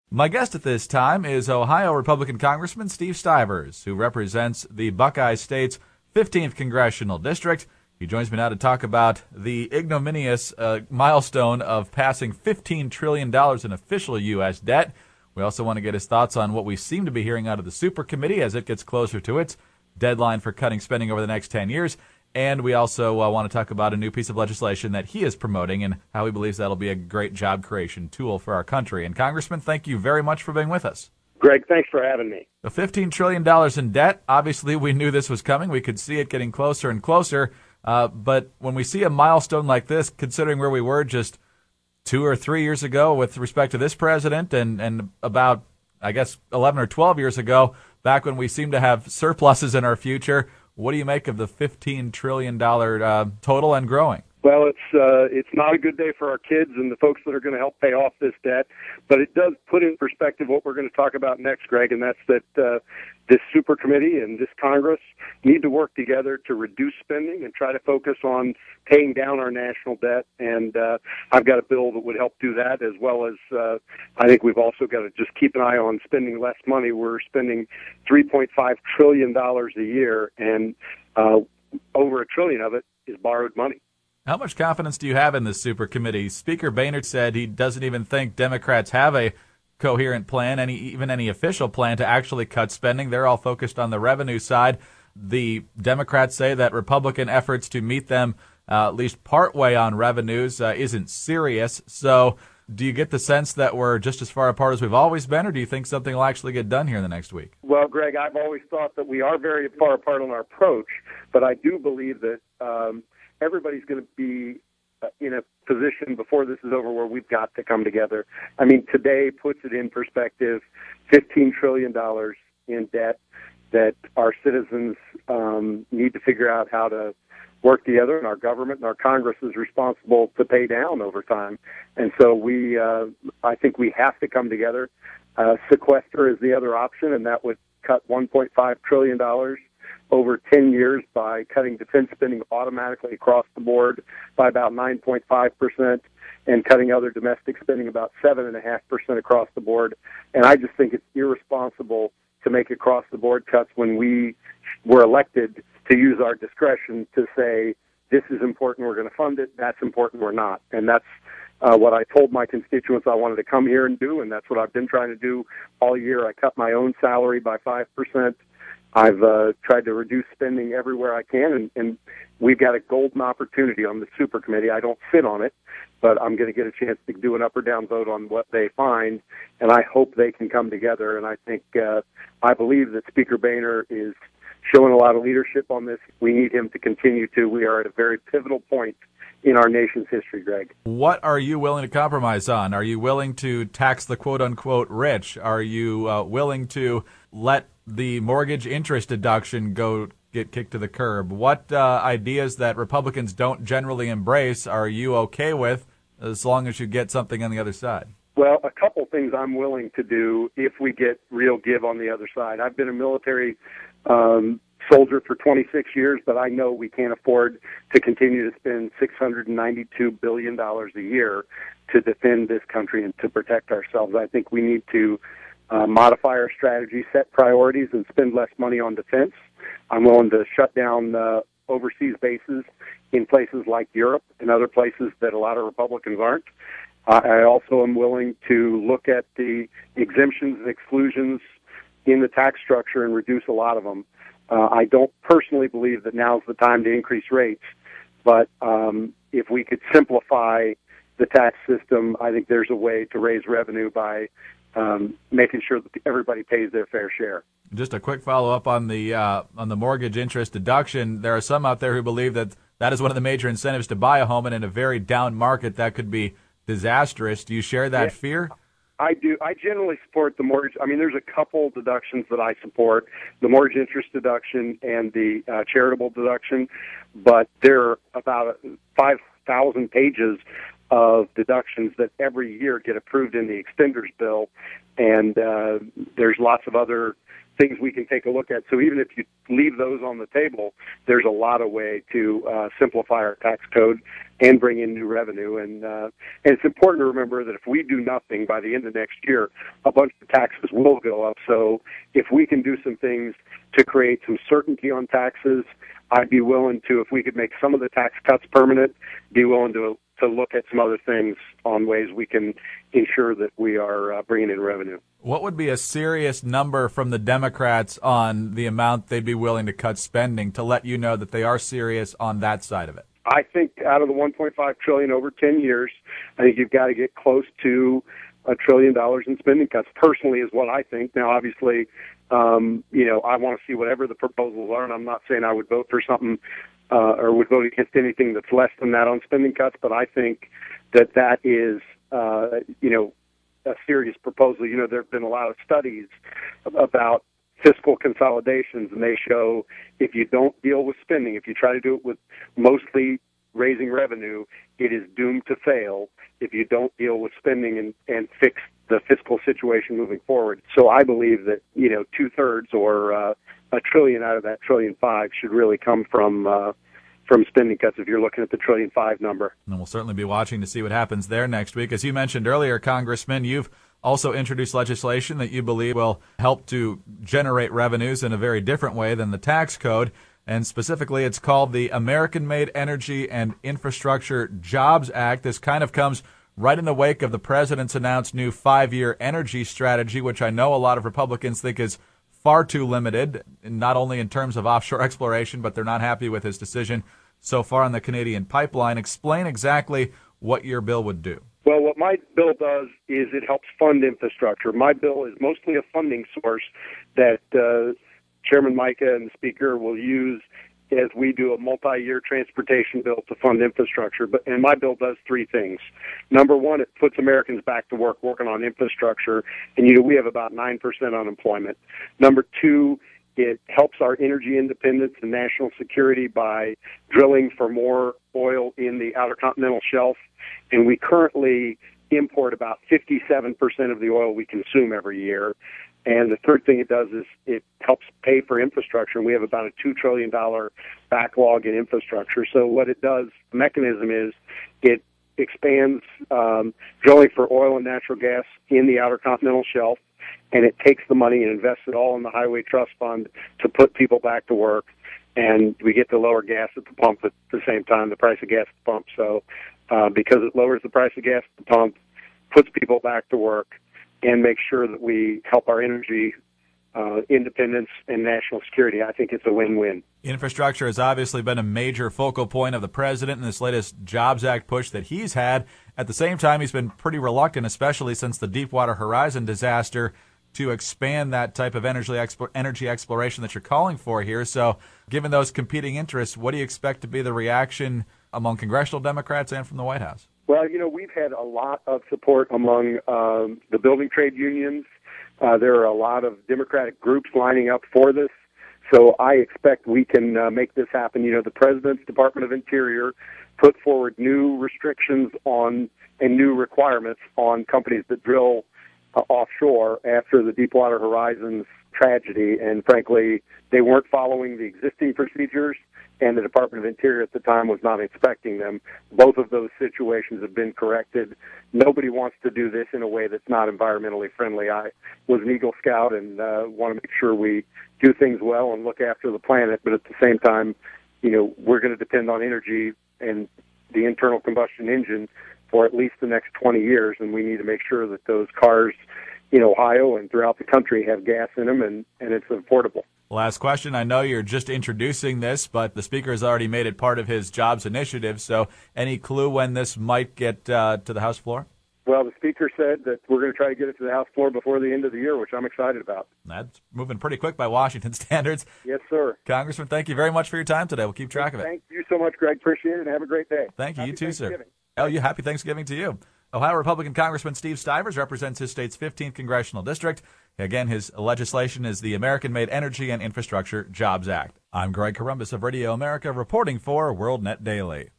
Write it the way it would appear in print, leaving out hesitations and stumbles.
My guest at this time is Ohio Republican Congressman Steve Stivers, who represents the Buckeye State's 15th Congressional District. He joins me now to talk about the ignominious milestone of passing $15 trillion in official U.S. debt. We also want to get his thoughts on what we seem to be hearing out of the Super Committee as it gets closer to its deadline for cutting spending over the next 10 years. And we also want to talk about a new piece of legislation that he is promoting and how he believes that'll be a great job creation tool for our country. And Congressman, thank you very much for being with us. Greg, thanks for having me. The $15 trillion in debt, obviously we knew this was coming. We could see it getting closer and closer. But when we see a milestone like this, considering where we were just 2 or 3 years ago with respect to this president and about, I guess, 11 or 12 years ago, back when we seemed to have surpluses in our future, what do you make of the $15 trillion total and growing? Well, it's not a good day for our kids and the folks that are going to help pay off this debt, but it does put in perspective what we're going to talk about next, Greg, and that's that this Super Committee and this Congress need to work together to reduce spending and try to focus on paying down our national debt. And I've got a bill that would help do that, as well as I think we've also got to just keep an eye on spending less money. We're spending $3.5 trillion a year, and over $1 trillion of it is borrowed money. How much confidence do you have in this Super Committee? Speaker Boehner said he doesn't even think Democrats have a coherent plan, any official plan to actually cut spending. They're all focused on the revenue side. The Democrats say that Republican efforts to meet them at least partway on revenues isn't serious. So do you get the sense that we're just as far apart as we've always been, or do you think something will actually get done here in the next week? Well, Greg, I've always thought that we are very far apart on our approach, but I do believe that everybody's going to be in a position before this is over where we've got to come together. I mean, today puts it in perspective, $15 trillion in debt that our citizens need to figure out how to work together, and our government and our Congress is responsible to pay down over time. And so I think we have to come together. Sequester is the other option, and that would cut $1.5 trillion over 10 years by cutting defense spending automatically across the board by about 9.5% and cutting other domestic spending about 7.5% across the board. And I just think it's irresponsible to make across-the-board cuts when we were elected to use our discretion to say, this is important, we're going to fund it, that's important, we're not. And that's what I told my constituents I wanted to come here and do, and that's what I've been trying to do all year. I cut my own salary by 5%. I've tried to reduce spending everywhere I can, and we've got a golden opportunity on the Super Committee. I don't sit on it, but I'm going to get a chance to do an up or down vote on what they find, and I hope they can come together. And I think, I believe that Speaker Boehner is showing a lot of leadership on this. We need him to continue to. We are at a very pivotal point in our nation's history, Greg. What are you willing to compromise on? Are you willing to tax the quote-unquote rich? Are you willing to let the mortgage interest deduction get kicked to the curb? What ideas that Republicans don't generally embrace are you okay with as long as you get something on the other side? Well, a couple things I'm willing to do if we get real give on the other side. I've been a military soldier for 26 years, but I know we can't afford to continue to spend $692 billion a year to defend this country and to protect ourselves. I think we need to modify our strategy, set priorities, and spend less money on defense. I'm willing to shut down overseas bases in places like Europe and other places that a lot of Republicans aren't. I also am willing to look at the exemptions and exclusions in the tax structure and reduce a lot of them. I don't personally believe that now's the time to increase rates, but if we could simplify the tax system, I think there's a way to raise revenue by making sure that everybody pays their fair share. Just a quick follow-up on the mortgage interest deduction. There are some out there who believe that that is one of the major incentives to buy a home, and in a very down market, that could be disastrous. Do you share that fear? I do. I generally support the mortgage. I mean, there's a couple deductions that I support, the mortgage interest deduction and the charitable deduction, but there are about 5,000 pages of deductions that every year get approved in the extenders bill, and there's lots of other things we can take a look at. So even if you leave those on the table, there's a lot of way to simplify our tax code and bring in new revenue. And it's important to remember that if we do nothing by the end of next year, a bunch of taxes will go up. So if we can do some things to create some certainty on taxes, I'd be willing to, if we could make some of the tax cuts permanent, be willing to look at some other things on ways we can ensure that we are bringing in revenue. What would be a serious number from the Democrats on the amount they'd be willing to cut spending to let you know that they are serious on that side of it? I think out of the $1.5 trillion over 10 years, I think you've got to get close to $1 trillion in spending cuts. Personally, is what I think. Now, obviously, I want to see whatever the proposals are, and I'm not saying I would vote for something or would vote against anything that's less than that on spending cuts. But I think that is, a serious proposal. There have been a lot of studies about fiscal consolidations, and they show if you don't deal with spending, if you try to do it with mostly raising revenue, it is doomed to fail if you don't deal with spending and fix the fiscal situation moving forward. So I believe that, 2/3 or $1 trillion out of that $1.5 trillion should really come from spending cuts if you're looking at the $1.5 trillion number. And we'll certainly be watching to see what happens there next week. As you mentioned earlier, Congressman, you've also introduced legislation that you believe will help to generate revenues in a very different way than the tax code. And specifically, it's called the American-Made Energy and Infrastructure Jobs Act. This kind of comes right in the wake of the president's announced new 5-year energy strategy, which I know a lot of Republicans think is far too limited, not only in terms of offshore exploration, but they're not happy with his decision so far on the Canadian pipeline. Explain exactly what your bill would do. Well, what my bill does is it helps fund infrastructure. My bill is mostly a funding source that Chairman Mica and the Speaker will use as we do a multi-year transportation bill to fund infrastructure. And my bill does three things. Number one, it puts Americans back to work working on infrastructure, and we have about 9% unemployment. Number two, it helps our energy independence and national security by drilling for more oil in the Outer Continental Shelf, and we currently import about 57% of the oil we consume every year. And the third thing it does is it helps pay for infrastructure, and we have about a $2 trillion backlog in infrastructure. So what it does, the mechanism is it expands drilling for oil and natural gas in the Outer Continental Shelf, and it takes the money and invests it all in the Highway Trust Fund to put people back to work, and we get to lower gas at the pump at the same time, the price of gas at the pump. So because it lowers the price of gas at the pump, puts people back to work, and make sure that we help our energy independence and national security, I think it's a win-win. Infrastructure has obviously been a major focal point of the president in this latest Jobs Act push that he's had. At the same time, he's been pretty reluctant, especially since the Deepwater Horizon disaster, to expand that type of energy exploration that you're calling for here. So given those competing interests, what do you expect to be the reaction among congressional Democrats and from the White House? Well, we've had a lot of support among the building trade unions. There are a lot of Democratic groups lining up for this. So I expect we can make this happen. The President's Department of Interior put forward new restrictions on and new requirements on companies that drill offshore after the Deepwater Horizon's tragedy. And frankly, they weren't following the existing procedures, and the Department of Interior at the time was not inspecting them. Both of those situations have been corrected. Nobody wants to do this in a way that's not environmentally friendly. I was an Eagle Scout and want to make sure we do things well and look after the planet, but at the same time, we're going to depend on energy and the internal combustion engine for at least the next 20 years, and we need to make sure that those cars in Ohio and throughout the country have gas in them and it's affordable. Last question. I know you're just introducing this, but the Speaker has already made it part of his jobs initiative, so any clue when this might get to the House floor? Well, the Speaker said that we're going to try to get it to the House floor before the end of the year, which I'm excited about. That's moving pretty quick by Washington standards. Yes, sir. Congressman, thank you very much for your time today. We'll keep track of it. Thank you so much, Greg. Appreciate it, and have a great day. Thank you. You too, sir. Oh, happy Thanksgiving to you. Ohio Republican Congressman Steve Stivers represents his state's 15th congressional district. Again, his legislation is the American-Made Energy and Infrastructure Jobs Act. I'm Greg Corombos of Radio America reporting for WorldNet Daily.